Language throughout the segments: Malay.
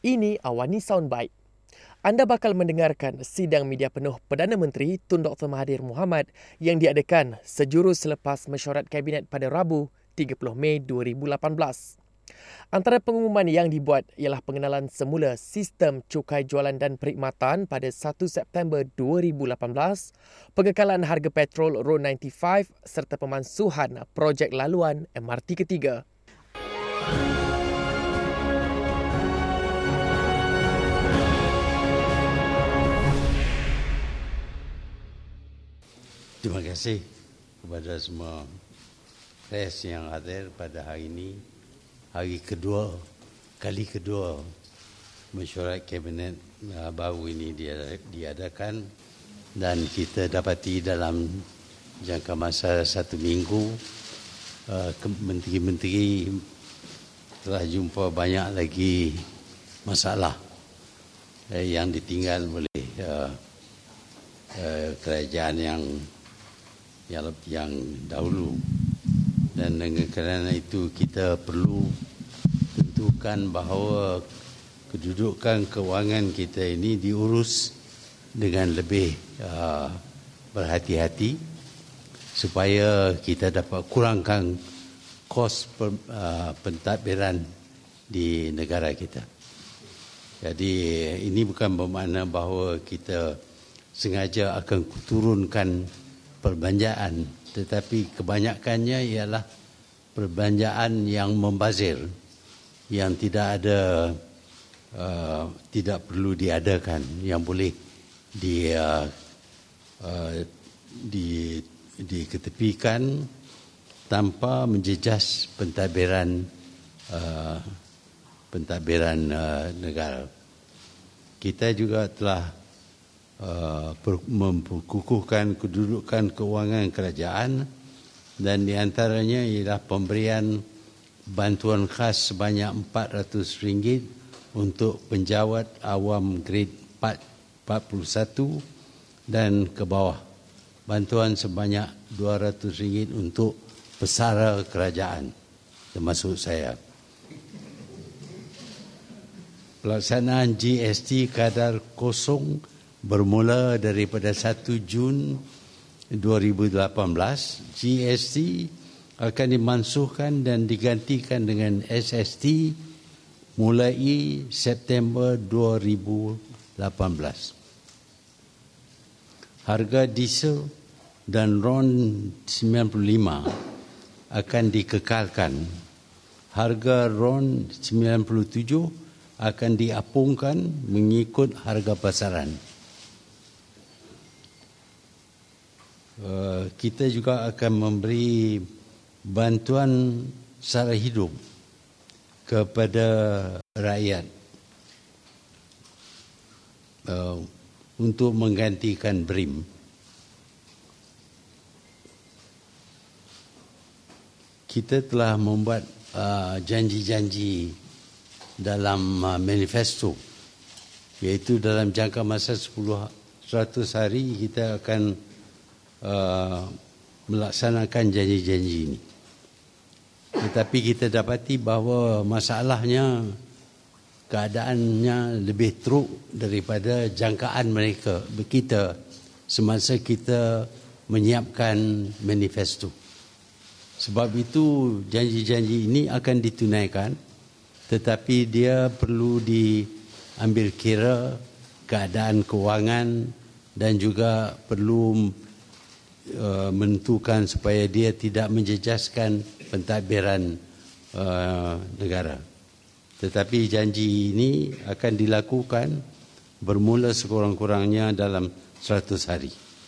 Ini Awani Soundbite. Anda bakal mendengarkan sidang media penuh Perdana Menteri Tun Dr. Mahathir Mohamad yang diadakan sejurus selepas mesyuarat Kabinet pada Rabu 30 Mei 2018. Antara pengumuman yang dibuat ialah pengenalan semula sistem cukai jualan dan perkhidmatan pada 1 September 2018, pengekalan harga petrol Road 95 serta pemansuhan projek laluan MRT ketiga. Terima kasih kepada semua pres yang hadir pada hari ini, kali kedua mesyuarat kabinet baru ini diadakan, dan kita dapati dalam jangka masa 1 minggu menteri-menteri telah jumpa banyak lagi masalah yang ditinggal oleh kerajaan yang dahulu, dan dengan kerana itu kita perlu tentukan bahawa kedudukan kewangan kita ini diurus dengan lebih berhati-hati supaya kita dapat kurangkan kos pentadbiran di negara kita. Jadi ini bukan bermakna bahawa kita sengaja akan turunkan perbelanjaan, tetapi kebanyakannya ialah perbelanjaan yang membazir, yang tidak perlu diadakan, yang boleh diketepikan tanpa menjejas pentadbiran negara. Kita juga telah memperkukuhkan kedudukan kewangan kerajaan, dan di antaranya ialah pemberian bantuan khas sebanyak RM400 untuk penjawat awam grade 41 dan ke bawah. Bantuan sebanyak RM200 untuk pesara kerajaan, termasuk saya. Pelaksanaan GST kadar kosong bermula daripada 1 Jun 2018, GST akan dimansuhkan dan digantikan dengan SST mulai September 2018. Harga diesel dan RON 95 akan dikekalkan. Harga RON 97 akan diapungkan mengikut harga pasaran. Kita juga akan memberi bantuan sara hidup kepada rakyat untuk menggantikan BRIM. Kita telah membuat janji-janji dalam manifesto, iaitu dalam jangka masa 100 hari kita akan melaksanakan janji-janji ini. Tetapi kita dapati bahawa masalahnya, keadaannya lebih teruk daripada jangkaan kita semasa kita menyiapkan manifesto. Sebab itu janji-janji ini akan ditunaikan, tetapi dia perlu diambil kira keadaan kewangan dan juga perlu menentukan supaya dia tidak menjejaskan pentadbiran negara. Tetapi janji ini akan dilakukan bermula sekurang-kurangnya dalam 100 hari.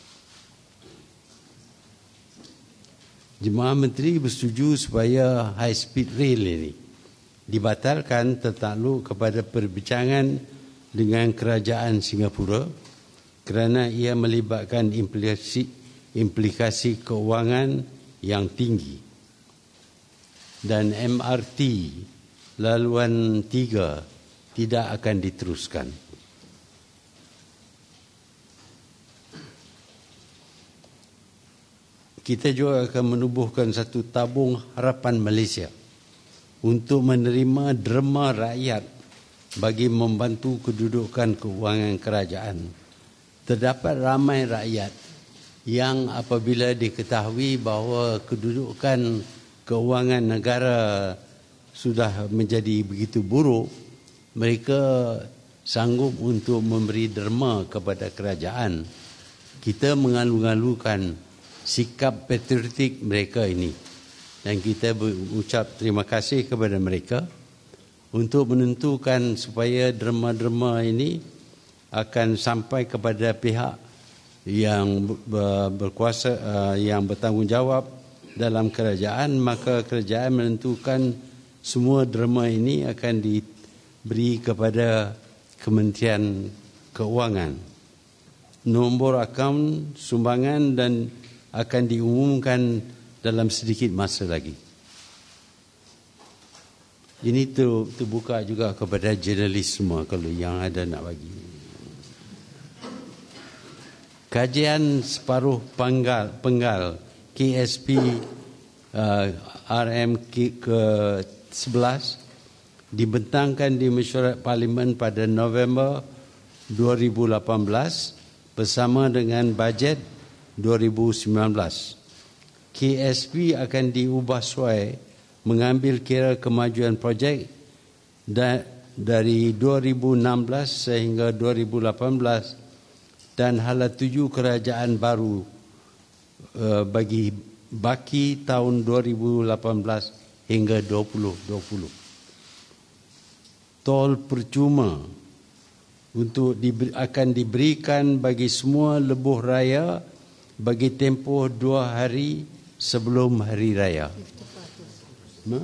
Jemaah Menteri bersetuju supaya high speed rail ini dibatalkan tertakluk kepada perbincangan dengan kerajaan Singapura kerana ia melibatkan implikasi keuangan yang tinggi, dan MRT laluan 3 tidak akan diteruskan. Kita juga akan menubuhkan satu tabung harapan Malaysia untuk menerima derma rakyat bagi membantu kedudukan keuangan kerajaan. Terdapat ramai rakyat yang apabila diketahui bahawa kedudukan keuangan negara sudah menjadi begitu buruk, mereka sanggup untuk memberi derma kepada kerajaan. Kita mengalu-alukan sikap patriotik mereka ini dan kita berucap terima kasih kepada mereka untuk menentukan supaya derma-derma ini akan sampai kepada pihak yang berkuasa, yang bertanggungjawab dalam kerajaan. Maka kerajaan menentukan semua derma ini akan diberi kepada Kementerian Keuangan. Nombor akaun sumbangan dan akan diumumkan dalam sedikit masa lagi. Ini terbuka juga kepada jurnalis semua kalau yang ada nak bagi. Kajian separuh penggal KSP RM ke-11 dibentangkan di mesyuarat Parlimen pada November 2018 bersama dengan bajet 2019. KSP akan diubah suai mengambil kira kemajuan projek dari 2016 sehingga 2018 dan hala tuju kerajaan baru bagi baki tahun 2018 hingga 2020. Tol percuma akan diberikan bagi semua lebuh raya bagi tempoh 2 hari sebelum hari raya. 50%.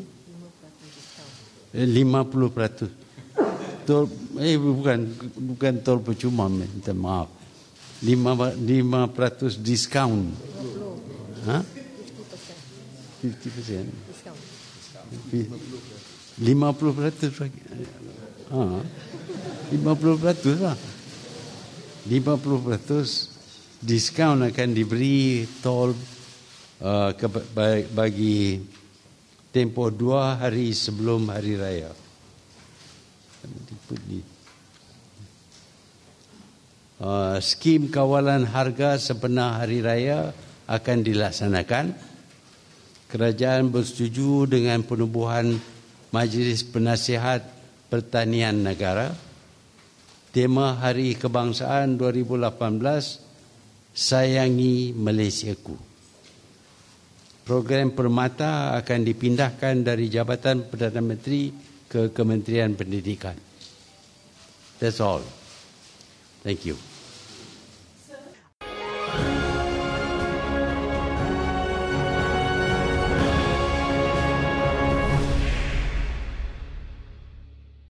Tol bukan tol percuma, minta maaf. 5% diskaun. 50%. 50% lagi. 50% lah. 50% diskaun akan diberi tol bagi tempoh 2 hari sebelum hari raya. Skim kawalan harga sebenar hari raya akan dilaksanakan. Kerajaan bersetuju dengan penubuhan Majlis Penasihat Pertanian Negara. Tema Hari Kebangsaan 2018, Sayangi Malaysiaku. Program Permata akan dipindahkan dari Jabatan Perdana Menteri ke Kementerian Pendidikan. That's all. Thank you.